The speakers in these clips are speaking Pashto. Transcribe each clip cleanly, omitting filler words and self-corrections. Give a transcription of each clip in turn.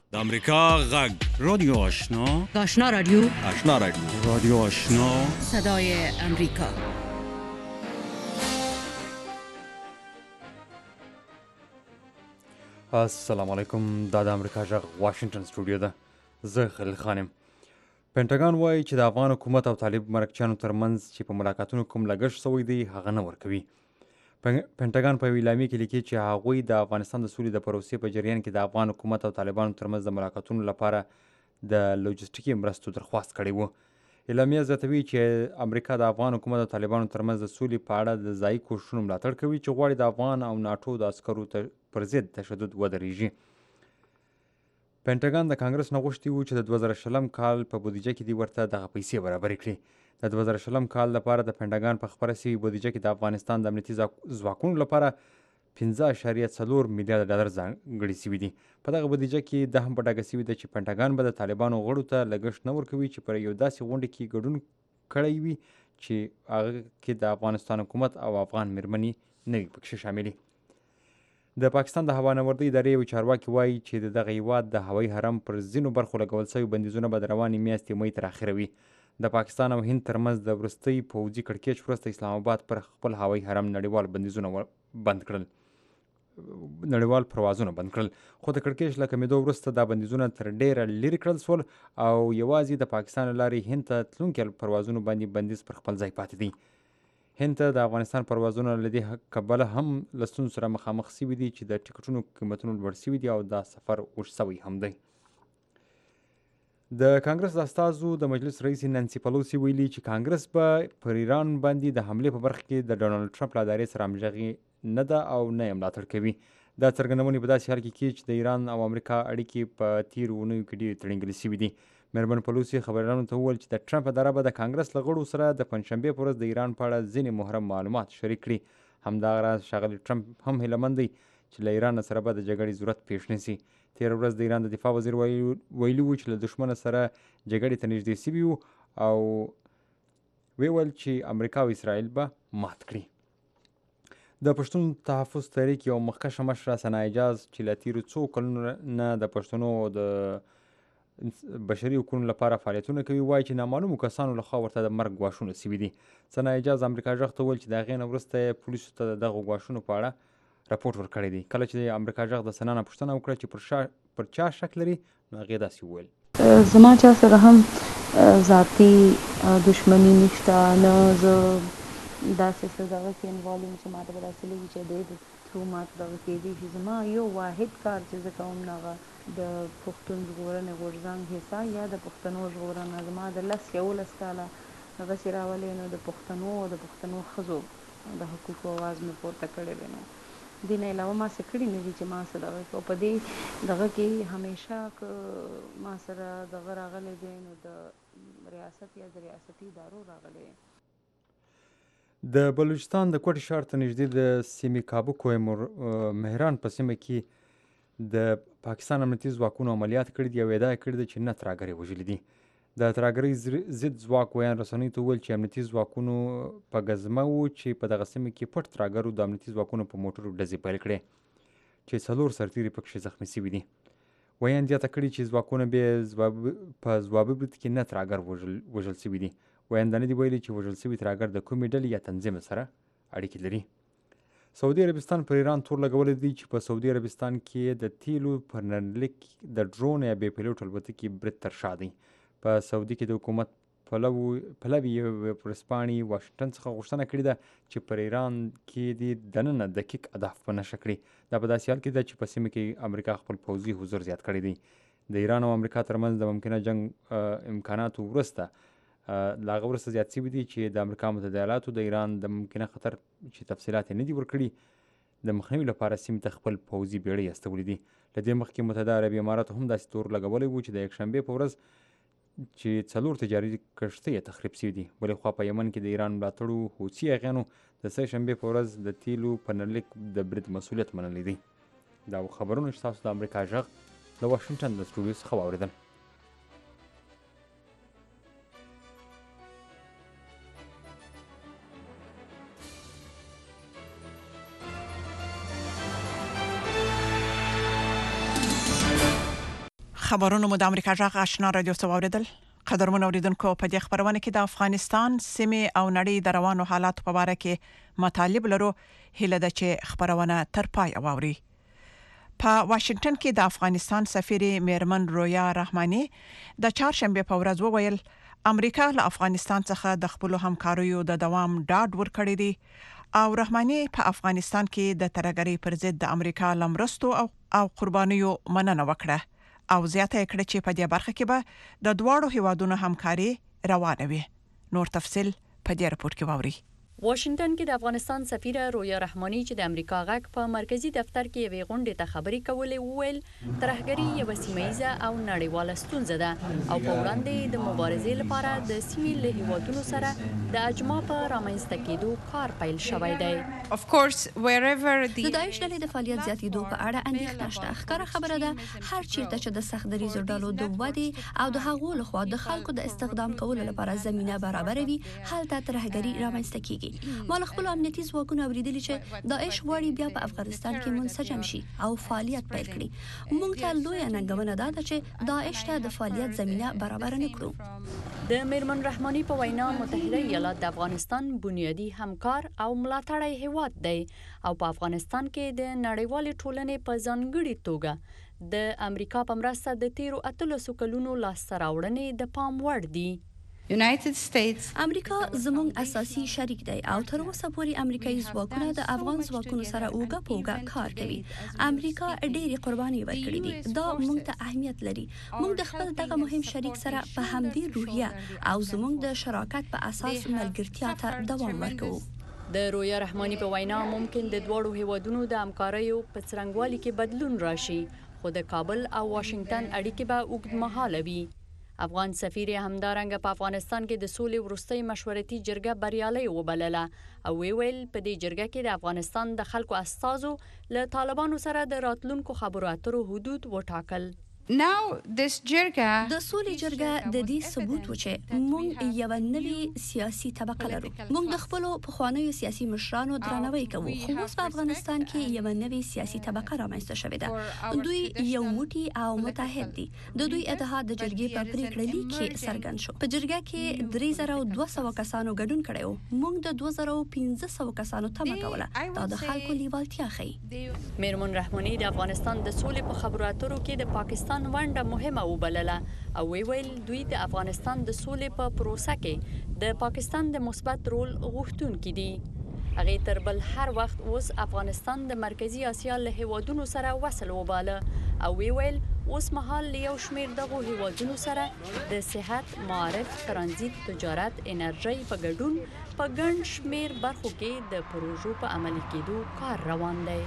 د امریکا غږ رادیو آشنا، آشنا رادیو، آشنا رادیو، رادیو آشنا، صدای امریکا. السلام علیکم. دا د امریکا غږ واشنگټن سټوډیو ده. زه خلیل خان یم. پینټاګان وایي چې د افغان حکومت او طالب مرکچیانو ترمنځ چې په ملاقاتونو کوم لګښت شوی دی هغه نه ورکوي. پینټاګان په یوه اعلامیه کې لیکي چې هغوی د افغانستان د سولې د پروسې په جریان کې د افغان حکومت او طالبانو ترمنځ د ملاقاتونو لپاره د لوجستیکي مرستو درخواست کړی و. اعلامیه زیاتوي چې امریکا د افغان حکومت او طالبانو ترمنځ د سولې په اړه د ځایي کوښښونو ملاتړ کوي چې غواړي د افغان او ناټو د عسکرو پر ضد تشدد ودرېږي. پینټاګان د کانګرس نه غوښتي وو چې د 2020 کال په بودیجه کې دې ورته دغه پیسې برابرې کړي. د 2020 کال لپاره د پینټاګان په خپره شوې بودیجه کې د افغانستان د امنیتي ځواکونو لپاره 15.4 میلیارډ ډالر ځانګړي شوي دي. په دغه بودیجه کې دا هم په ډاګه شوي ده چې پینټاګان به د طالبانو غړو ته لګښت نه ورکوي چې پر یو داسې غونډه کې ګډون کړی وي چې هغه کې د افغانستان حکومت او افغان میرمنې نه وي پکې شاملې. د پاکستان د هوانوردۍ ادارې یو چارواکي وایي چې دغه هیواد د هوایي حرم پر ځینو برخو لګول شوي بندیزونه به د روانې میاشتې مۍ تر اخره وي. د پاکستان او هند ترمنځ د وروستۍ پوځي کړکېچ وروسته اسلام آباد پر خپل هوایي حرم نړیوال پروازونه بند کړل. خو د کړکېچ له کمېدو وروسته دا بندیزونه تر ډیره لرې کړل شول او یوازې د پاکستان له لارې هند ته تلونکي پروازونو باندې بندیز پر خپل ځای پاتې دی. هند ته د افغانستان پروازونه له دې کبله هم له ستونزو سره مخامخ شوي دي چې د ټکټونو قیمتونه لوړ شوي دي او دا سفر اوږد شوی هم دی. د کانګرس د استازو د مجلس رئیس نانسي پلوسي ویلي چې کانګرس به پر ایران باندې د حملې په برخه کې د ډونالډ ټرمپ له ادارې سره همغږي نه ده او نه یې ملاتړ کوي. دا څرګندونې په داسې حال کې چې د ایران او امریکا اړیکې په تیرو اونیو کې ډېرې تړنګلې شوي دي. میرمن پلوسي خبریالانو ته وویل چې د ټرمپ اداره به د کانګرس له غړو سره د پنجشنبې په ورځ د ایران په اړه ځینې مهرم معلومات شریک کړي. همداراز ښاغلی ټرمپ هم هیله مند دی چې له ایران سره به د جګړې ضرورت پیښ نه شي. تېره ورځ د ایران د دفاع وزیر ویلي و چې له دښمن سره جګړې ته نږدې شوي وو او ویل چې امریکا او اسرائیل به مات کړي. د پښتون تحفظ تحریک یو مخکښه مشره ثنا اعجاز چې له تېرو څو کلونو نه د پښتنو د بشري حقوقو لپاره فعالیتونه کوي وایي چې نامعلومو کسانو لخوا ورته د مرګ ګواښونه شوي دي. ثنا اعجاز امریکا غږ ته وویل چې د هغې نه وروسته یې پولیسو ته د دغو ګواښونو په اړه راپورټ ورکړی دی. کله چې امریکا غږ د ثنا نه پوښتنه وکړه چې پر چا شک لري نو هغې داسې وویل: زما چا سره هم ذاتي دشمني نشته، نه زه داسې څه دغه کې انوالو یم چې ماته به داسې لګي چې دی د ترو ماته دغه کېدی شي. زما یو واحد کار چې زه کوم نو هغه د پښتون ژغورنې غورځنګ حصه یا د پښتنو ژغورنه. زما د 11 کاله هغسې راولې نو د پښتنو او د پښتنو ښځو د حقوقو اواز مې پورته کړی دی. نو دې نه علاوه ما څه کړي نه دي چې ما څه دغه کو په دې دغه کې همیشه که ما سره دغه راغلی دی نو د ریاست یا د ریاستي ادارو راغلی دی. د بلوچستان د کوټې ښار ته نږدې د سیمې کابو کوه مهران په سیمه کې د پاکستان امنیتي ځواکونو عملیات کړي دي او ادعا یې کړې ده چې نه ترهګرۍ وژلي دي. د ترهګرۍ ضد ځواک ویان رسنیو ته وویل چې امنیتي ځواکونو په ګزمه وو چې په دغه سیمه کې پټ ترهګرو د امنیتي ځواکونو په موټرو ډزې پیل کړې چې 4 سرتیري پکې زخمي شوي دي. ویان زیاته کړي چې ځواکونه په ځوابي برید کې نه ترهګر وژل شوي دي. ویان دا نه دي ویلي چې وژل شوي ترهګر د کومې ډلې یا تنظیم سره اړیکې لري. سعودي عربستان پر ایران تور لګولی دی چې په سعودي عربستان کې د تیلو پر نرلیک د ډرون یا بې پیلوټ الوتکې برید تر شا دی. په سعودي کې د حکومت پلوي ورځپاڼې واشنګټن څخه غوښتنه کړې ده چې پر ایران کې دې دننه دقیق اهداف په نښه کړي. دا په داسې حال کې ده چې په سیمه کې امریکا خپل پوځي حضور زیات کړی دی. د ایران او امریکا ترمنځ د ممکنه جنګ امکاناتو وروسته له هغه وروسته زیات شوي دي چې د امریکا متحده ایالاتو د ایران د ممکنه خطر چې تفصیلات یې نه دي ورکړي د مخنیوي لپاره سیمې ته خپل پوځي بیړۍ استولي دي. له دې مخکې متحده عربي اماراتو هم داسې تور لګولی و چې د یکشنبې په ورځ چې 4 تجارتي کښتۍ یې تخریب شوي دي. بلې خوا په یمن کې د ایران ملاتړو حوثي اغیانو د سه شنبې په ورځ د تیلو په نرلیک د برید مسؤلیت منلی دی. دا خبرونه چې تاسو د امریکا غږ د واشنګټن د سټوډیو څخه واورېدل. خبرونه مو د امریکا جغ آشنا رادیو څوریدل قدرمن اوریدونکو په دې خبرونه کې د افغانستان سیمه او نړۍ د روانو حالات په اړه کې مطالب لرو هله د چې خبرونه تر پای اوري په واشنگټن کې د افغانستان سفیر میرمن رویا رحماني د چهارشنبه په ورځ وویل امریکا له افغانستان څخه د خپل همکاریو د دوام ډاډ ورکړی دی او رحماني په افغانستان کې د ترهګرۍ پر ضد د امریکا لمرستو او قربانیو مننه وکړه او زیاته کړه چې په دې برخه کې به د دواړو هیوادونو همکاري روانه وي. نور تفصيل په دې راپور کې واوري. واشنگټن کې د افغانستان سفیر رویا رحماني چې د امریکا غږ په مرکزی دفتر کې یوې غونډې ته خبري کولې وویل ترهګري یو سیمایزه او نړیواله ستونزه ده او په وړاندې د مبارزې لپاره د سیمې له هیوادونو سره د اجماع په رامنځته کېدو کار پیل شوی دی. Of course wherever د داعش ډلې د فعالیت زیاتېدو په اړه اندېښنه شته. ښکاره خبره ده هر چیرته چې د سخت دریځو ډلو د ودې او د هغو لخوا د خلکو د استخدام کولو لپاره زمينه برابروي هلته ترهګري رامنځته کیږي. مال خپل امنیتي ځواکونه اوریدلي چې داعش غواړي بیا په افغانستان کې منسجم شي او فعالیت پیل کړي. موږ ته لوی ننګونه ده چې داعش ته د فعالیت زمينه برابر نه کړو. د میرمن رحماني په وینا متحده ایالات د افغانستان بنیادی همکار او ملاتړی هیواد دی او په افغانستان کې د نړیوال ټولنې په ځانګړي توګه د امریکا په مرسته د تیرو 13 کلونو لاسته راوړنې د پام وړ دي. United States امریکا زموږ اساسي شریک دی او تر اوسه پورې امریکایي ځواکونه د افغان ځواکونو سره اوګه پوګه کار کوي. امریکا ډېری قرباني ورکړي دي. دا موږ ته اهمیت لري. موږ د خپل دغه مهم شریک سره په همدې روحیه او زموږ د شراکت په اساس ملګرتیا ته دوام ورکوو. د رویا رحماني په وینا ممکن د دوړو هیوادونو د همکاریو په څرنګوالي کې بدلون راشي خو د کابل او واشنگټن اړیکې به اوږدمهاله وي. افغان سفیر همدارنګه په افغانستان کې د سولې وروستۍ مشورتي جرګه بریالۍ وبلله او ویل په دې جرګه کې د افغانستان د خلکو استازو له طالبانو سره د راتلونکو خبرو اترو حدود وټاکل. Now this جرګه د سولې جرګه د دې ثبوت و چې موږ یو نوې سیاسي طبقه لرو. موږ د خپل پخوانیو سیاسي مشرانو درناوی کوو خو اوس په افغانستان کې یو نوې سیاسي طبقه رامنځته شوې ده. دوی یو موټی او متحد دي. د دوی اتحاد د جرګې په پریکړه لیک کې څرګند شو. په جرګه کې 3200 کسانو ګډون کړی و. موږ د 2500 کسانو تمه کوله. دا د خلکو لیوالتیا ښيي. میرمن رحماني د افغانستان د سولې په خبرو اترو کې د پاکستان ونډه مهمه وبلله او ویل دوی د افغانستان د سولې په پروسه کې د پاکستان د مثبت رول غوښتونکي دي. هغه تر بل هر وخت اوس افغانستان د مرکزی اسیا له هیوادونو سره وصل وباله او ویل اوس مهال له یو شمیر دغه هیوادونو سره د صحت، معارف، ترانزیت، تجارت، انرژي په ګډون په ګڼ شمیر برخو کې د پروژو په عملي کېدو کار روان دی.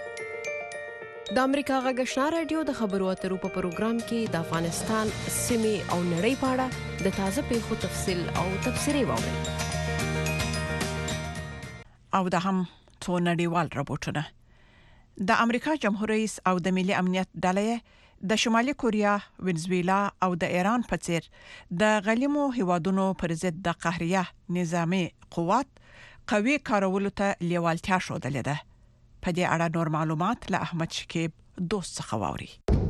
د امریکا غږ آشنا رادیو د خبرو اترو په پروګرام کې د افغانستان سیمې او نړۍ په اړه د تازه پیښو تفصیل او تبصرې واورئ. او د هم څو نړیوال راپورټونه. د امریکا جمهور رئیس او د ملي امنیت ډلې د شمالي کوریا، وینزویلا او د ایران په څیر د غلیمو هیوادونو پر ضد د قهریه نظامی قوت قوي کارولو ته لیوالتیا ښودلې ده. په دې اړه نور معلومات له احمد شکیب دوست څخه واوري.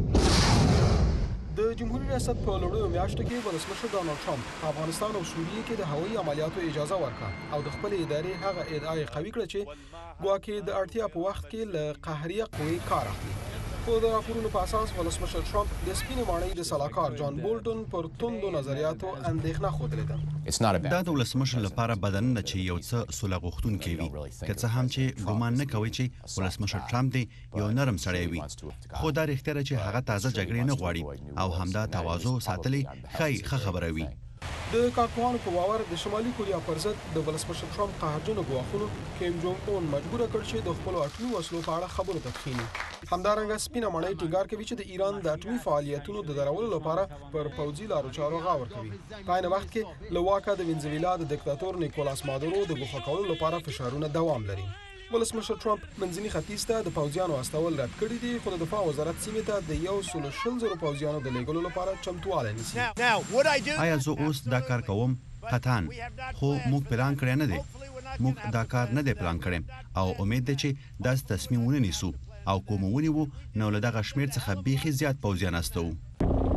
د جمهوریت ریاست په لوړو میاشتو کې ولسمشر ډانلډ ټرمپ په افغانستان او سوریه کې د هوایي عملیاتو اجازه ورکړه او د خپل ادارې هغه ادعای قوي کړ چې ګواکې د اړتیا په وخت کې له قهریه قوی کار اخلي. په د راپورونو په اساس ولسمشر ټرمپ د سپینې ماڼۍ د سلاکار جان بولټن پر توندو نظریاتو اندېښنه خوده ده. دا د ولسمشر لپاره بدن نه چې یو څه سوله غوښتونکي وي که څه هم چې ګومان نه کوي چې ولسمشر ټرمپ دی یو نرم سړی وي خو دا رښتیا ده چې هغه تازه جګړې نه غواړي او همدا تواضع ساتلي ښه خبره وي. د کارپوهانو په باور د شمالي کوریا پر ضد د ولسمشر ټرمپ قهرجنو ګواښونو کیم جونګ اون مجبور کړ چې د خپل اټومي وسلو په اړه خبرو ته کښیني. همدارنګه سپینه ماڼۍ ټینګار کوي چې د ایران د اټومي فعالیتونو د درولو لپاره پر پوځي لارو چارو غور کوي. په عین وخت کې له واکه د وینزویلا د دیکتاتور نیکولاس مادورو د ګوښه کولو لپاره فشارونه دوام لري. ولسمشر ټرمپ منځني ختیځ ته د پوځیانو استول رد کړی دي خو د دفاع وزارت سیمې ته د 160,000 پوځیانو د لیږلو لپاره چمتوالی نیسي. آیا زه اوس دا کار کوم؟ قطعاً، خو موږ پلان کړی نه دی. موږ دا کار نه دی پلان کړی او امید دی چې داسې تصمیم ونه نیسو او کوم ونیوو نو له دغه شمېر څخه بیخي زیات پوځیان استوو.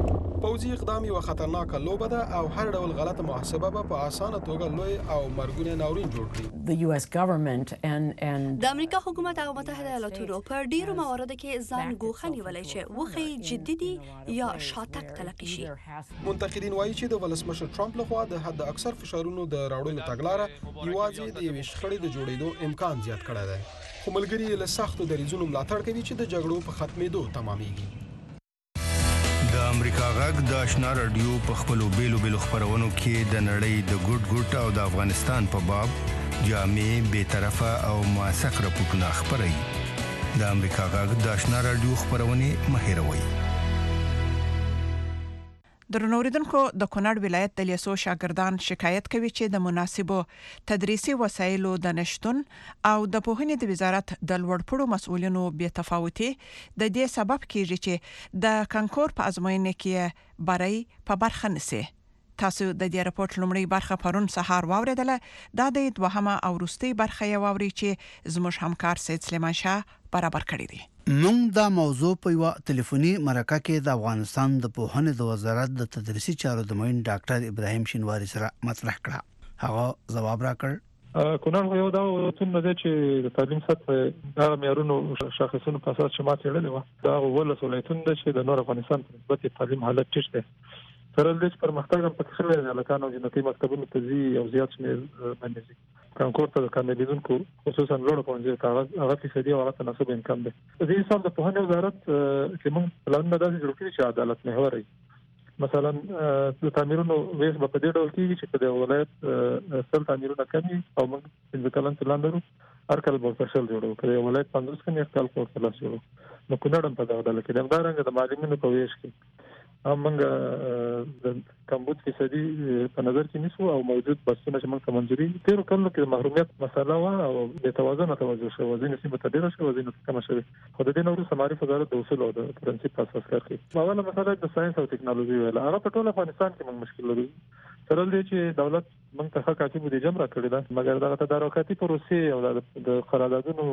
پوځي اقدام یو خطرناکه لوبه ده او هر ډول غلطه محاسبه به په اسانه توګه لوی او مرګونی ناورین جوړ کړي. The US government and د امریکا حکومت او متحده ایالاتونو په ډیرو مواردو کې ځان ګوښه نیولای چې وخی جدي دي یا شاتګ تلقي شي. منتقدین وایي چې د ولسمشر ټرمپ لخوا د حد اکثر فشارونو د راوړلو تګلاره یوازې د یوې شخړې د جوړېدو امکان زیات کړی دی. خو ملګري له سختو دریځونو ملاتړ کوي چې د جګړو په ختمېدو تمامېږي. د امریکا غږ د آشنا رادیو په خپلو بیلو خپرونو کې د نړۍ د ګوټ او د افغانستان په باب جامع بی‌طرفه او موثق راپورټونه خپروي. د امریکا غږ د آشنا رادیو خپرونې مه هېروئ. درنو اوریدونکو، د کونړ ولایت د لیسو شاګردان شکایت کوي چې د مناسبو تدریسي وسایلو د نشټون او د پوهنې د وزارت د لوړپوړو مسؤلینو بې تفاوتي د دې سبب کیږي چې د کانکور په ازموینه کې بری په برخه نسی. تاسو د دې راپورټ لومړی برخه پرون سهار واوریدله. دا د دوهمه او وروستۍ برخه یې واوري چې زموږ همکار سید سلیمان شاه برابر کړی دی. موږ دا موضوع په یو ټلیفوني مرکه کې د افغانستان د پوهنې د وزارت د تدریسي چارو د معین ډاکټر ابراهیم شینواری سره مطرح کړه. هغه ځواب راکړ. کونړ یو دا څنګه دی چې د تعلیم سطح د معیارونو شاخصونو په اساس چې ما څېړلې و، دا ولس ولایتونه دي چې د نور افغانستان په نسبت تعلیم حالت ټیټ دی. سره د دې پرمختګ هم پکې شوی دی. هلکانو جنتي مکتبونو ته ځي او زیات شمېر باندې ځي. کانکور ته د کاندیدونکو خصوصا لوړ پوهنځي ته هغه فیصدي او هغه تناسب انکم دی. د دې حساب د پوهنې وزارت چې موږ پلانونه داسې جوړ کړي چې عدالت محور وي. مثلا د تعمیرونو ویش په دې ډول کېږي چې په دې ولایت سل تعمیرونه کمي او موږ د کلن پلان لرو. هر کال به فشل جوړو. کله ولایت 50 کمي کال کو خلاص جوړو. نو کونړ هم په دغه ډول کې د همدارنګه د معلمینو په ویش کې موږ د کمبود فیصدي په نظر کې نیسو او موجود بسونه چې موږ ته منځري تیرو کلونو کې د محرومیت مسله و او د توازن توجه شو وزن سیمه ته ډیر شو وزن کم شوی. خو د دې نورو سماري وزارت د اصول او د پرنسپ اساس کار کوي. اوله مسله د ساينس او ټکنالوژي ویل هغه په ټول افغانستان کې موږ مشکل لرو. سره دې چې دولت موږ ته ښه کاتب د جمع کړی دا مګر دغه تدارکاتي پروسې او د قراردادونو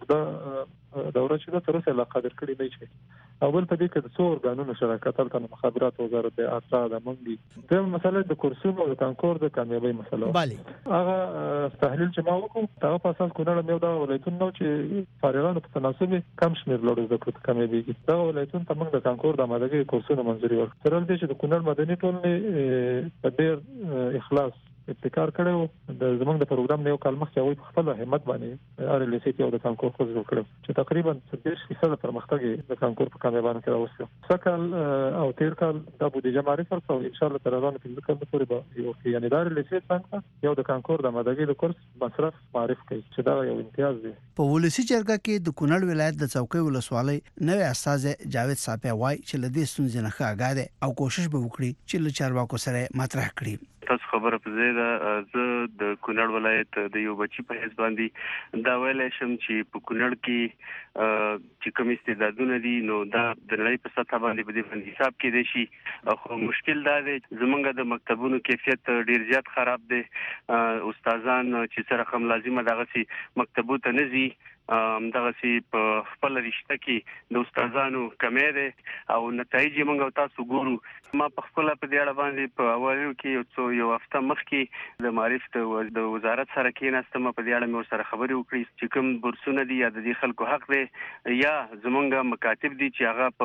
وګړه دوره چې تر اوسه لا قادر کړی نه شي. اول په دې کې د څو ورګانونو شراکت تل مخابرات وزارت د اطلاع د منګي د مسله د کورسونو او کانکور د کامیابی مسله bali هغه تحلیل چې ما وکړ هغه په اساس کونړ مې دا ولایتونه چې فارغانو په تناسب کم شمیر لوړ زده کړو کامیابیږي. دا ولایتونه ته موږ د کانکور د آمادګۍ کورسونو منځري ورکړو. تر دې چې د کونړ مدني ټولنې په ډېر اخلاص ابتکار کړو. د زمونږ د پروګرام نه یو کال مخکې هغوی په خپل همت باندې ار ال سی ټي او د کانکور کوز جوړ کړو چې تقریبا 30% پرمختګ د کانکور په کامیابانه کې راوستو. سکل او تیر کال د بودیجه معرفت او ان شاء الله تر روانه په کال پورې به یو یعنی دار ال سی څنګه یو د کانکور د آمادګۍ د کورس مصرف معرف کوي چې دا یو امتیاز دی. په ولسی جرګه کې د کونړ ولایت د څوکۍ ولسوالۍ نوې استاد جاوید صافی وای چې لدې ستونزې نه ښه او کوشش به وکړي چې له چارواکو سره مطرح کړي. تاسو خبره په ځای ده. زه د کونړ ولایت د یو بچی په حساب باندې دا ویلای شم چې په کونړ کې چې کوم استعدادونه دي نو دا د نړۍ په سطح باندې په دې حساب کې دي شي. خو مشکل دا دی زمونږ د مکتبونو کیفیت ډیر زیات خراب دی. استادان چې سره هم لازمه دغه سي مکتبو ته نه ځي دغه سي په خپل رشته کې د استادانو کمی دی او نتایج موږ تاسو ګورو. ما په خپل په دې اړه باندې په اولو کې یو هفته مخکې د معرفت د وزارت سره کېناستم. په دې اړه مې ورسره خبرې وکړې چې کوم بورسونه دي یا د دې خلکو حق دی یا زمونږ مکاتب دي چې هغه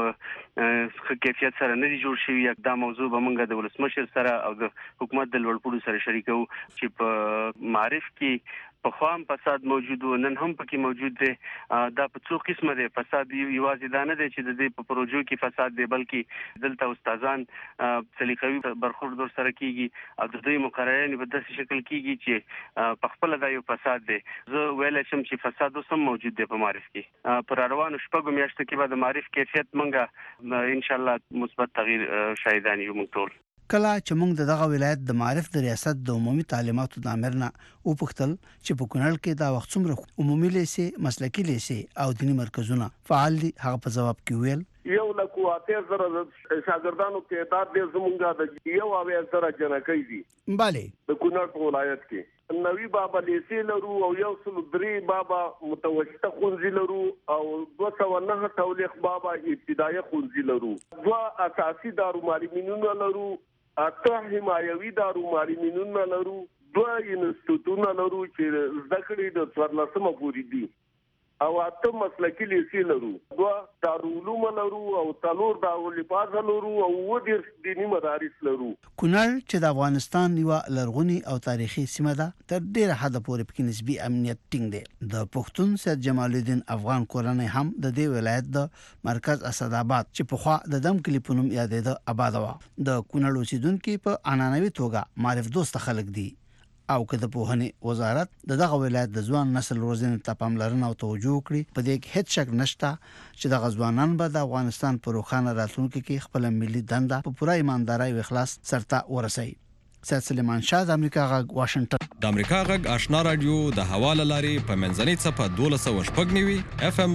په کیفیت سره نه دي جوړ شوي. دا موضوع به موږ د ولسمشر سره او د حکومت د لوړپوړو سره شریکو چې په معرف کې په خوام فساد موجود و نن هم پکې موجود دی. دا په څو قسمه دی فساد. یوازې دا نه دی چې د دې په پروژو کې فساد دی بلکې دلته استادان سلیقوي برخورد سره کیږي او د دوی مقررین په داسې شکل کیږي چې په خپل دا یو فساد دی. زه ویل شم چې فساد هم موجود دی په معرف کې. پر روانو شپږو میاشتو کې به د معرف کیفیت منګه ان شاء الله مثبت تغییر شاهدان یو موږ ټول. کله چې موږ دغه ولایت د معرف د ریاست د عمومي تعلیماتو د امر نه وپوښتل چې په کونړ کې دا وخت څومره عمومي لیسې مسلکي لیسې او دینی مرکزونه فعال دي هغه په جواب کې ویل یو لکو 8000 شاګردانو تعداد د زمونږه د یو اویا سره جنکې دي bale د کونړ په ولایت کې نوی بابا لیسې لرو او یو سل درې بابا متوسطه خونځي لرو او 209 تولیخ بابا ابتدایي خونځي لرو 2 اساسي دارو معلمینونه لرو 8 حمایوي دارو معلمینونه لرو 2 انسټیټیوټونه لرو چې زده کړې د 14مه پورې دي او 8 مسلکي لیسې لرو 2 دارالعلوم لرو او 3 داراللباس لرو او 10 دینی مدارس لرو. کونړ چې د افغانستان یو لرغونی او تاریخي سیمه ده تر ډیره حد پورې پکې نسبی امنیت ټینګ دی. د پښتون سید جمال الدین افغان کورنۍ هم د دې ولایت د مرکز اسداباد چې په خوا د دم کلی په نوم یادېده آباد و. د کونړ اوسیدونکو په عنعنوي توګه معرف دوست خلک دي او که د پوهنې وزارت دغه ولایت د ځوان نسل روزنې ته پاملرنه او توجه وکړي په دې کې هیڅ شک نشته چې د ځوانان به د افغانستان په روښانه راتلونکي کې خپل ملي دنده په پوره ایماندارۍ او اخلاص سرته ورسوي. سید سلیمان شاه د امریکا غږ واشنگټن. د امریکا غږ آشنا رادیو د حواله لاري په منځنۍ صفه 12.9 FM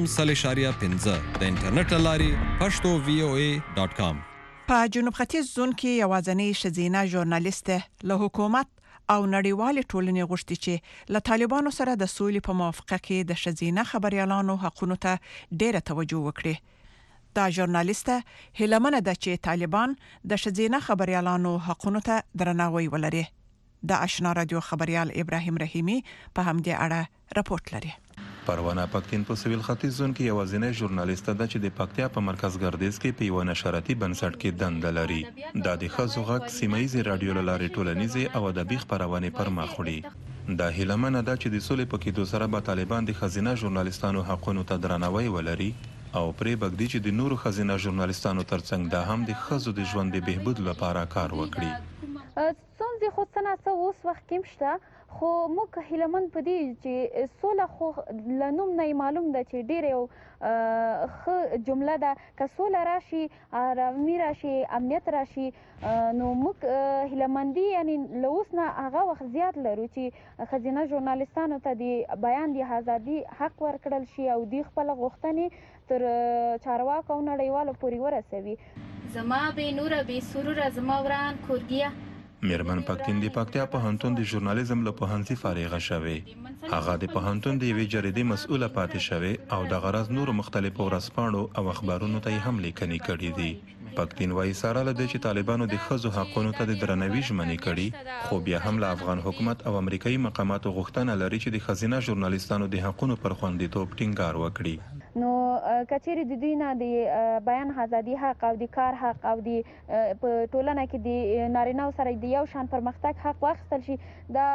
0.15 د انټرنیټ لاري pashto.voa.com. په جنوب ختیځ زون کې یوازنۍ شذینه ژورنالیست له حکومت او نړیوال ټولنې غوښتي چې له طالبانو سره د سولې په موافقه کې د شذینه خبريالانو حقونو ته ډېره توجه وکړي. دا ژورنالیست هیلمنه ده چې طالبان د شذینه خبريالانو حقونو ته درناوی ولري. د آشنا رادیو خبريال ابراهیم رحیمی په همدې اړه راپورټ لري. پروانه پښتين په سویل ختیځ زون کې یوازینی ژورنالیست ده چې د پکتیا په مرکز ګردیز کې په یو نشراتي بنسټ کې دنده لري. د ښځو غږ سیمایي رادیو لارې ټولنیزه او ادبي خبرونه پر مخ وړي. د هیلمنه ده چې د سولې په کې سره به طالبان د خزینه ژورنالیستانو حقونو ته درناوی ولري او پرې بګدي چې د نورو خزینه ژورنالیستانو ترڅنګ د هم د ښځو د ژوند د بهبود لپاره کار وکړي. څنګه خو څنګه اوس وخت کې مشته خو موږ هیلمن پدې چې سوله خو لنوم نه معلوم ده چې ډېر یو خ جمله ده که سوله راشي آرامي راشي امنیت راشي نو موږ هیلمندي یعنی لوس نه هغه وخت زیات لرو چې خزینه ژورنالیستانو ته د بیان د ازادي حق ورکړل شي او د خپل غوښتنې تر چارواکو نړیوالو پورې ورسوي. زما به نور به سرور زما وران کورګیا میرمن پښتين د پکتیا پوهنتون د ژورنالیزم له پوهنځي فارغه شوه. هغه د پوهنتون د یوې جریدې مسؤله پاتې شوه او د غرض نور مختلفو ورځپاڼو او اخبارونو ته هم لیکنې کړې دي. پښتين وايي سره لدې چې طالبانو د ښځو حقونو ته د درناوي ژمنې کړي خو بیا هم له افغان حکومت او امریکایي مقاماتو غوښتنه لري چې د خزینه ژورنالیستانو د حقونو پر خوندیتوب ټینګار وکړي. نو کچېری د دوی نه د بیان ازادي حق او د کار حق او د په ټولنه کې د نارینه سره د یو شان پرمختګ حق واخیستل شي دا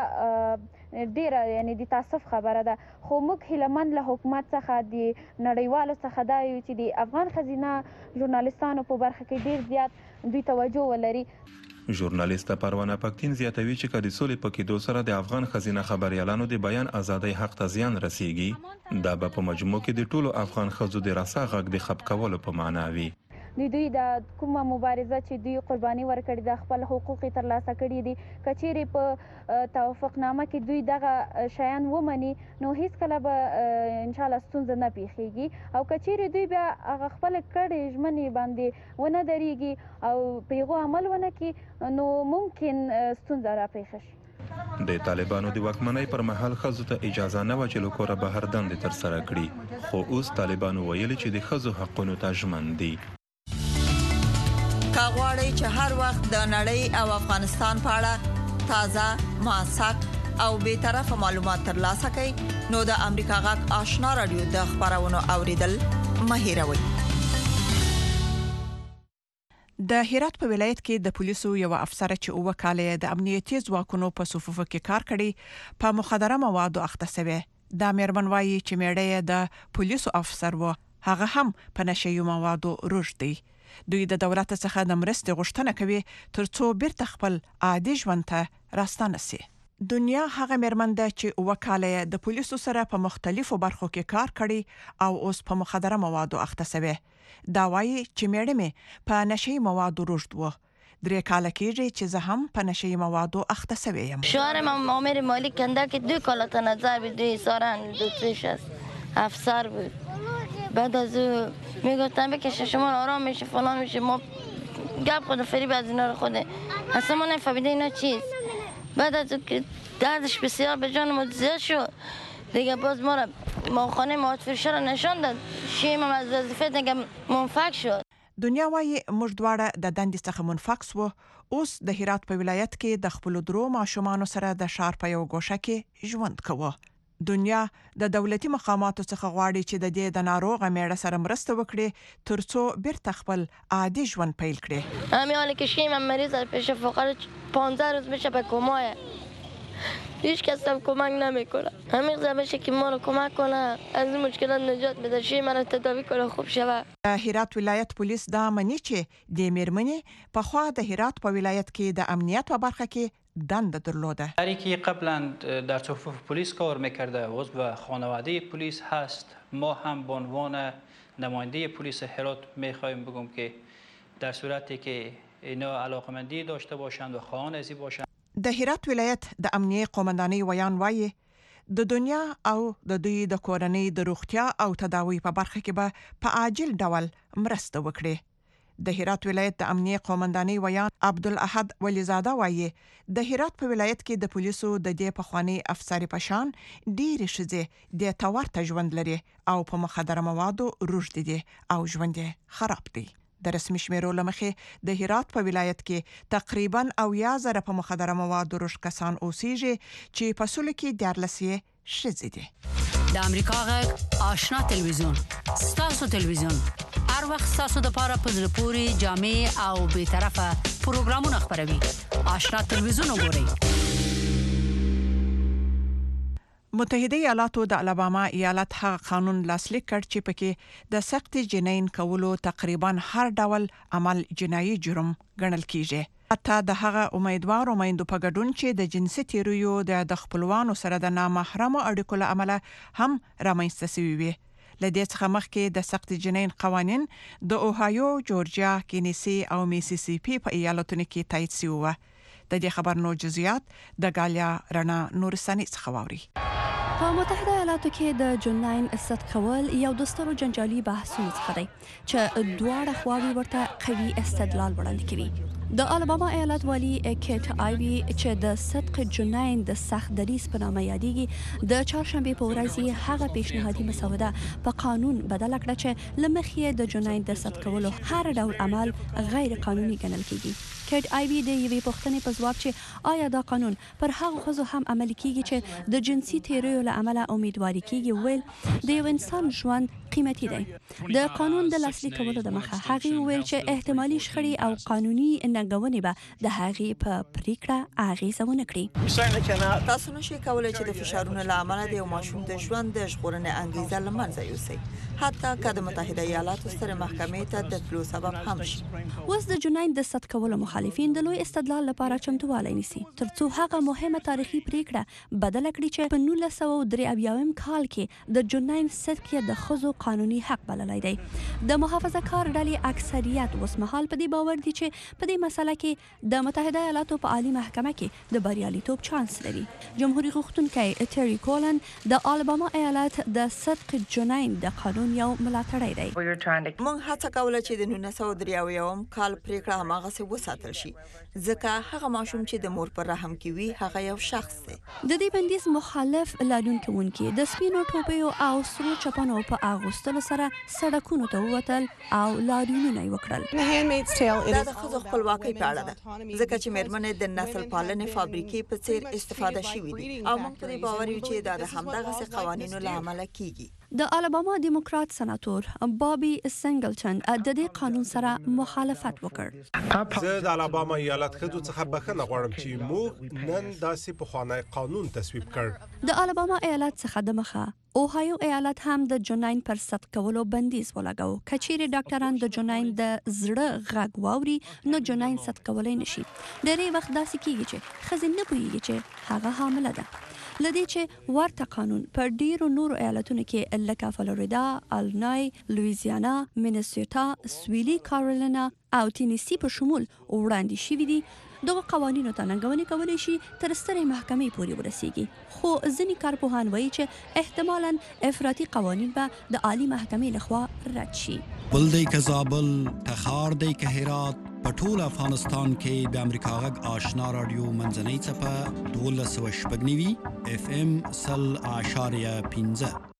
ډیره یعنی د تاسف خبره ده. خو موږ هیلمن له حکومت څخه د نړیوالو څخه دا یو چې د افغان خزینه ژورنالیستانو په برخه کې ډیر زیات دوی توجه ولري. ژورنالیست پروانه پښتين زیاتوي چې کله سولې په کې سره د افغان خزینه خبريالانو د بیان ازادۍ حق ته زیان رسیږي دا په مجموع کې د ټولو افغان خزو د رسا غږ د خپ کولو په معنا وي. دوی د کومه مبارزه چې دوی قرباني ورکړي د خپل حقوق ترلاسه کړي دي کچېری په توافقنامه کې دوی دغه شیان ومني نو هیڅ کله به ان شاء الله ستونزه نه پیښیږي او کچېری دوی بیا هغه خپل کړي ژمنې باندې ونه درېږي او پیغو عمل ونه کوي نو ممکن ستونزه را پیښ شي. د طالبانو د واکمنۍ پر مهال ښځو ته اجازه نه و چې له کوره بهر دندې ترسره کړي خو اوس طالبانو ویلي چې د ښځو حقونو ته ژمن دي. کاغوري چې هر وخت د نړۍ او افغانستان په اړه تازه موثق او به طرفه معلومات ترلاسه کړئ نو د امریکا غږ آشنا رادیو د خبرونو اوریدل مهیروي. د هرات په ولایت کې د پولیسو یو افسر چې وکاله د امنیتي ځواکونو په صفوفو کې کار کړي په مخدره موادو اخته شوی. دا مېرمن وايي چې میړه د پولیسو افسر و هغه هم په نشهیي موادو روږدي دی. دوی د دولت څخه د مرستې غوښتنه کوي ترڅو بیرته خپل عادي ژوند ته راستانه شي. دنیا هغه مېرمن ده چې وکاله د پولیسو سره په مختلفو برخو کې کار کړي او اوس په مخدره موادو اخته شوی. دا وايي چې میړه مې په نشهیي موادو روږد و. 3 کاله کېږي چې زه هم په نشهیي موادو اخته شوی یم. شوهرم عامر مالی کنده که 2 کاله تا نظر به 2 سارن 2 افسر بود بعد از میگفتن بکشه شما آرام میشه فلان میشه. ما گپ خود فریب از اینا رو خوده اصلا ما نفهمیده اینا چیست. بعد از که دردش بسیار به جان ما زیاد شد دیگه باز ما را خانه مواد فروشه رو نشان داد. شیم هم از وظیفه دیگه منفک شد. دنیا وايي موږ دواړه د دندې څخه منفک سو. اوس د هرات په ولایت کې د خپل درو ماشومانو سره د ښار په یو ګوشه کې ژوند کوي. دنیا د دولتي مقاماتو څخه غواړي چې د دې د ناروغه میړه سره مرسته وکړي ترڅو بیرته خپل عادي ژوند پیل کړي. همین حالی که شیم هم مریض از پیش فقط 15 روز میشه به کماه. هیچ کس هم کمک نمیکنه. همین زمشه که ما رو کمک کنه از این مشکلات نجات بده. شیم رو تداوی کنه خوب شوه. هرات ولایت پولیس دا منی چې د میرمنې په خوا د هرات په ولایت کې د امنیت په برخه کې دنده درلوده. هری که قبلا در صفوف پلیس کار میکرده عضو خانواده پلیس هست. ما هم به عنوان نماینده پلیس هرات میخوایم بگم که در صورتی که اینا علاقمندی داشته باشند و خواهان ازی باشند. د هرات ولایت د امنیه قومندانۍ ویان وایي د دنیا او د دوی د کورنۍ د روغتیا او تداوی په برخه کې به په عاجل ډول مرسته وکړي. د هرات ولایت د امنیه قومندانۍ ویان عبدالاحد ولیزاده وایي د هرات په ولایت کې د پولیسو د دې پخوانی افسر پشان ډېری ښځې د تورته ژوند لري او په مخدره موادو روږدي دي او ژوند خراب دی. د رسمي شمیرو لمخې د هرات په ولایت کې تقریبا 80,000 په مخدره موادو روږد کسان اوسېږي چې په سلو کې 14 ښځې دي. د امریکا غږ آشنا تلویزیون ستاسو تلویزیون هر وخت ستاسو د پاره په زړه پورې جامع او به طرفه پروګرامونه خبروي. آشنا تلویزیون وګورئ. متحده ایالاتو د الاباما ایالت هغه قانون لاسلیک کړ چې پکې د سخت جنین کولو تقریبا هر ډول عمل جنایي جرم ګڼل کیږي. حتی د هغه امیدوارو میندو په ګډون چې د جنسي تیرویو د خپلوانو سره د نامحرمو اړیکو له امله هم رامنځته شوي وي. لدې څخه مخکې د سخت جنین قوانین د اوهایو، جورجیا، کینیسي او میسیسیپي په ایالتونو کې تایید شوي وو. د دې خبر نو جزئیات د غالیا رڼا نورسانی څخه واوري. په متحده ایالاتو کې د جنین صد کول یو د سترو جنجالي بحثونو څخه دی چې دواړه خواوې ورته قوي استدلال وړاندې کوي. د الاباما ایالت والی کیټ آیوي چې د صدق جنین د سخت دریځ په نامه یادېږي د چهارشنبې په ورځ هغه پیشنهادي مسوده په قانون بدله کړه چې له مخې د جنین د صدق کولو هر ډول عمل غیر قانوني ګڼل کیږي. کیټ آیوي د یوې پوښتنې په ځواب چې آیا دا قانون پر هغو ښځو هم عملي کیږي چې د جنسي تیریو له امله امیدواري کیږي ویل د یو انسان ژوند قیمتي دی. د قانون د لاسلیک کولو د مخه هغې وویل چې احتمالي شخړې او قانوني ننګونې به د هغې په پریکړه اغیزه ونه کړي. تاسو نشئ کولی چې د فشارونو له امله د یو ماشوم د ژوند د ژغورنې انګیزه له منځه یوسئ، حتی که د متحده ایالاتو سترې محکمې ته د تلو سبب هم شي. اوس د جنین د صد کولو مخالفین د لوی استدلال لپاره چمتووالی نیسي ترڅو هغه مهمه تاریخي پریکړه بدله کړي چې په 1993 کال کې د جنین صدق یې د ښځو قانوني حق بللی دی. د محافظه کار ډلې اکثریت اوس مهال په دې باور دي چې په دې مسله کې د متحده ایالاتو په عالی محکمه کې د بریالیتوب چانس لري. جمهوریت غوښتونکی ټری کولن د الاباما ایالت د صدق جنین د قانون یو ملاتړی دی. موږ هڅه کوله چې د 1993 کال پریکړه هماغسې وساتل شي ځکه هغه ماشوم چې د مور پر رحم کې وي هغه یو شخص دی. د دې بندیز مخالف لادون کوونکي د سپینو ټوپیو او سرو چپنو په اغوستلو سره سړکونو ته ووتل او لاریونونه یې وکړل. دا د ښځو خپلواکۍ په اړه ده ځکه چې میرمنې د نسل پالنې فابریکې په څیر استفاده شوي دي او موږ پرې باور یو چې دا د همدغسې قوانینو له امله کیږي. د الاباما دیموکرات سناتور بابي سنګلټن د دې قانون سره مخالفت وکړ. زه د الاباما ایالت ښځو څخه بخښنه غواړم چې موږ نن داسې پخوانی قانون تصویب کړ. د الاباما ایالت څخه د مخه اوهایو ایالت هم د جنین پر صدق کولو بندیز ولګاو. کچېرې ډاکټران د جنین د زړه غږ واوري نو جنین صدق کولی نشي. ډېری وخت داسې کیږي چې ښځې نه پوهیږي چې هغه حامله ده. لدې چې ورته قانون پر ډیرو نورو ایالتونو کې لکه فلوریدا، النای، لویزیانا، مینیسوټا، سویلي کارولاینا او تینیسی په شمول وړاندې شوي دي. دغه قوانینو ته ننګونې کولی شي تر سترې محکمې پورې ورسیږي، خو ځینې کارپوهان وایي چې احتمالاً افراطي قوانین به د عالی محکمې لخوا رد شي. بل دی که زابل، تخار دی که هرات، په ټول افغانستان کې د امریکا غږ آشنا رادیو منځنۍ څپه 1290 FM 100.15.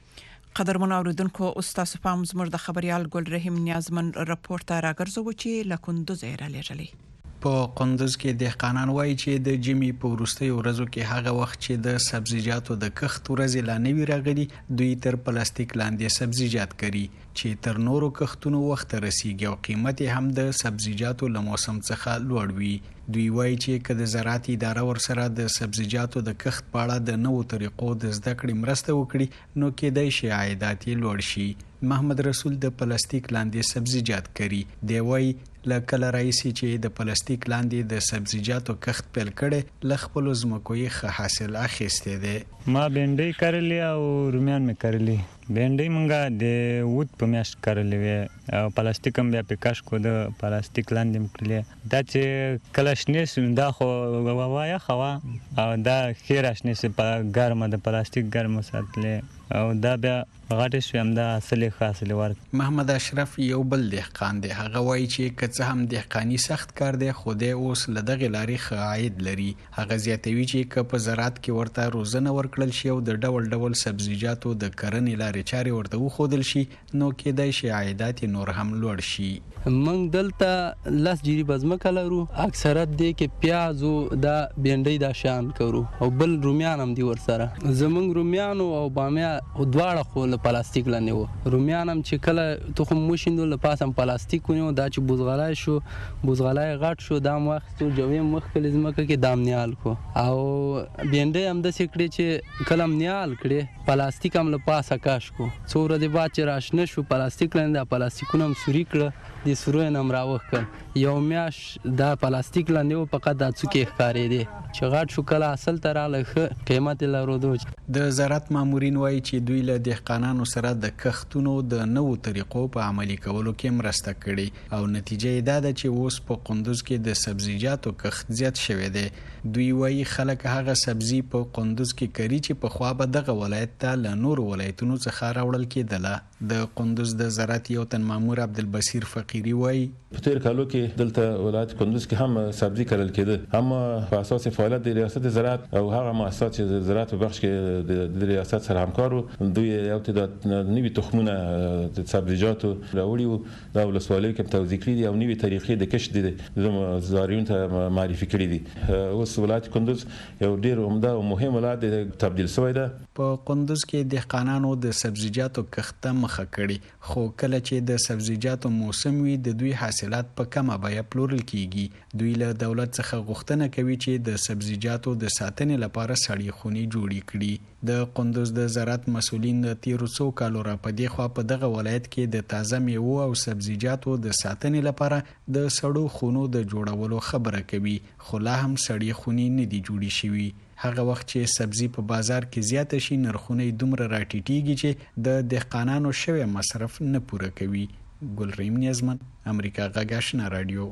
قدرمن اوریدونکو، استاد پام زموږ د خبريال ګل رحیم نیازمن راپور ته راګرځو چې لکوندو زیره لېږلې. په قندوز کې دهقانان وایي چې د جمی په وروستیو ورځو کې هغه وخت چې د سبزیجاتو د کښت ورځې لا نه وي راغلي، دوی تر پلاستیک لاندې سبزیجات کري چې تر نورو کښتونو وخت رسیږي او قیمت هم د سبزیجاتو له موسم څخه لوړ وي. دوی وایي چې که د زراعت اداره ورسره د سبزیجاتو د کښت په اړه د نوو طریقو د زده کړې مرسته وکړي نو کېدای شي عایدات یې لوړ شي. محمد رسول د پلاستیک لاندې سبزیجات کري. دی وایي له کله راځي چې د پلاستیک لاندې د سبزیجاتو کښت پیل کړي، له خپل ځمکو یې ښه حاصل اخیستی دی. ما بینډۍ کرلې او رومیان مې کرلې. بینډۍ مونږه د وود په میاشت کرلې وې او پلاستیک هم بیا پې کش کو، د پلاستیک لاندې مې کړلې. دا چې کله شنې سو دا خو ووایه خوا او دا ښې راشنې سو په ګرمه، د پلاستیک ګرمه ساتلې او دا بیا غټې شوې، همدا حاصل یې ښه حاصل ورکړ. محمد اشرف یو بل دهقان دی. هغه وایي چې که څه هم دهقاني سخت کار دی، خو دی اوس له دغې لارې ښه عاید لري. هغه زیاتوي چې که په زراعت کې ورته روزنه ورکړل شي او د ډول ډول سبزیجاتو د کرنې لارې چارې ورته وښودل شي نو کېدای شي عایدات نور هم لوړ شي. موږ دلته 10 جریبه ځمکه لرو، اکثرت دی کې پیاز او د بینډۍ دا شان کرو او بل رومیان هم دي ورسره. زمونږ رومیان او بامیه دواړه خو پلاستیک لاندې وو. رومیان هم چې کله تخم وشیندو له پاسه هم پلاستیک ونیو، دا چې بوزغلای شو، بوزغلای غټ شو، دا هم واخیستو جوې مخکلې ځمکه کې دام نیال کو او بینډۍ هم داسې کړې چې کله هم نیال کړې، پلاستیک هم له پاسه کاش کو. څو ورځې بعد چې راشنه شو پلاستیک لاندې، پلاستیکونه هم سوري کړه، د سورو یې هم راوښکل. یو میاشت دا پلاستیک لاندې وو، فقط دا څوکې ښکارېدې چې غټ شو. کله اصل ته راغلی ښه قیمت یې لرودو. د زراعت مامورین وایي چې دوی له دهقانانو سره د کښتونو د نوو طریقو په عملي کولو کې مرسته کړې او نتیجه یې دا ده چې اوس په قندوز کې د سبزیجاتو کښت زیات شوی دی. دوی وایي خلک هغه سبزي په قندوز کې کري چې پخوا به دغه ولایت ته له نورو ولایتونو څخه راوړل کېدله. د قندوز د زراعت یو تن مامور عبدالبصیر فقیری وایي په تیر کالو کې دلته ولایت قندوز کې هم سبزي کرل کېده، هم په اساس فعالیت د ریاست زراعت او هغه مؤسسات چې د زراعت په بخش کې د ریاست سره همکارو، دوی یو تعداد نوي تخمونه د سبزیجاتو راوړي وو. دا ولسوالۍ کې توضیح کړي دي او نوي طریقې د کښت د زارعین ته معرفي کړي دي. اوس ولایت قندوز یو ډیر عمده او مهم ولایت تبدیل شوی ده. په قندوز کې دهقانانو د سبزیجاتو کښت ته مخه کړي، خو کله چې د سبزیجاتو موسم وي د دوی حاصلات په کمه بیه پلورل کیږي. دوی له دولت څخه غوښتنه کوي چې د سبزیجاتو د ساتنې لپاره سړې خونې جوړې کړي. د قندوز د زراعت مسولین د تیرو څو کالو را پدې خوا په دغه ولایت کې د تازه میوه او سبزیجاتو د ساتنې لپاره د سړو خونو د جوړولو خبره کوي، خو لا هم سړې خونې نه دي جوړې شوي. هغه وخت چې سبزي په بازار کې زیاته شي، نرخونه یې دومره راټیټیږي چې د دهقانانو شوی مصرف نه پوره کوي. ګل رحیم نیازمن، امریکا غږ آشنا رادیو.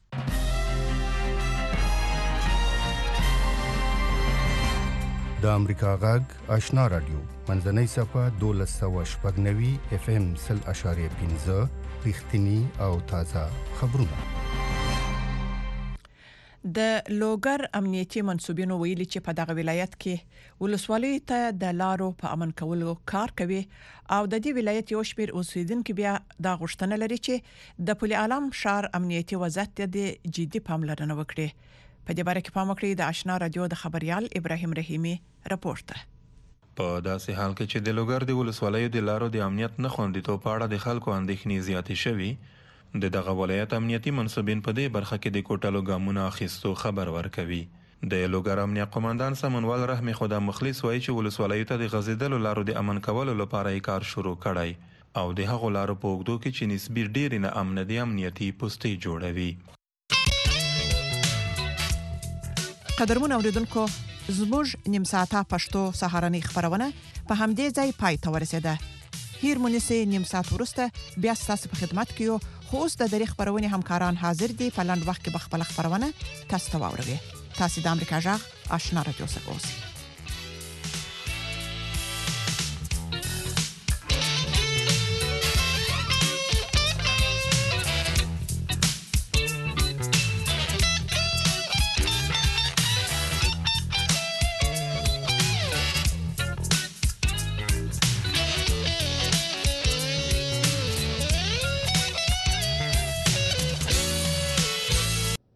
د امریکا غږ آشنا رادیو منځنۍ صفه 1290 FM 100.15 رښتینی او تازه خبرونه. د لوګر امنیتي منسوبینو ویلي چې په دغه ولایت کې ولسوالۍ ته د لارو په امن کولو کار کوي او د دې ولایت یو شمېر اوسیدونکو بیا د غوښتنه لري چې د پل عالم شهر امنیتي وضعیت د جدي پاملرنه وکړي. په دې باره کې پام وکړئ. د آشنا رادیو د خبريال ابراهیم رحیمی راپورټ ده. په داسې حال کې چې د لوګر د ولسوالۍ د لارو د امنیت نه خوندیتوب په اړه د خلکو اندېښنې زیاتې شوي، د دغه ولایت امنیتي منسوبین په دې برخه کې د کوټلو ګامونه اخیستو خبر ورکوي. د لوګر امنیه قومندان سمنوال رحمي خدا مخلص وایي چې ولسوالۍ ته د غځېدلو لارو د امن کولو لپاره یې کار شروع کړی او د هغو لارو په اوږدو کې چې نسبي ډېرې نه امنه دي امنیتي پوستې جوړوي. قدرمن اوریدونکو، زموږ نیم ساعته پښتو سهارنۍ خبرونه په همدې ځای پای ته ورسیده. هیر مونږه نیم ساعت ورسته بیا ستاسو په خدمت کې یو. خو اوس د دری خبرونه همکاران حاضر دي په لاند وخت کې بخپل خبرونه تاسو ته واوروي. تاسو د امریکا جغ آشنا رادیو څخه اوسئ.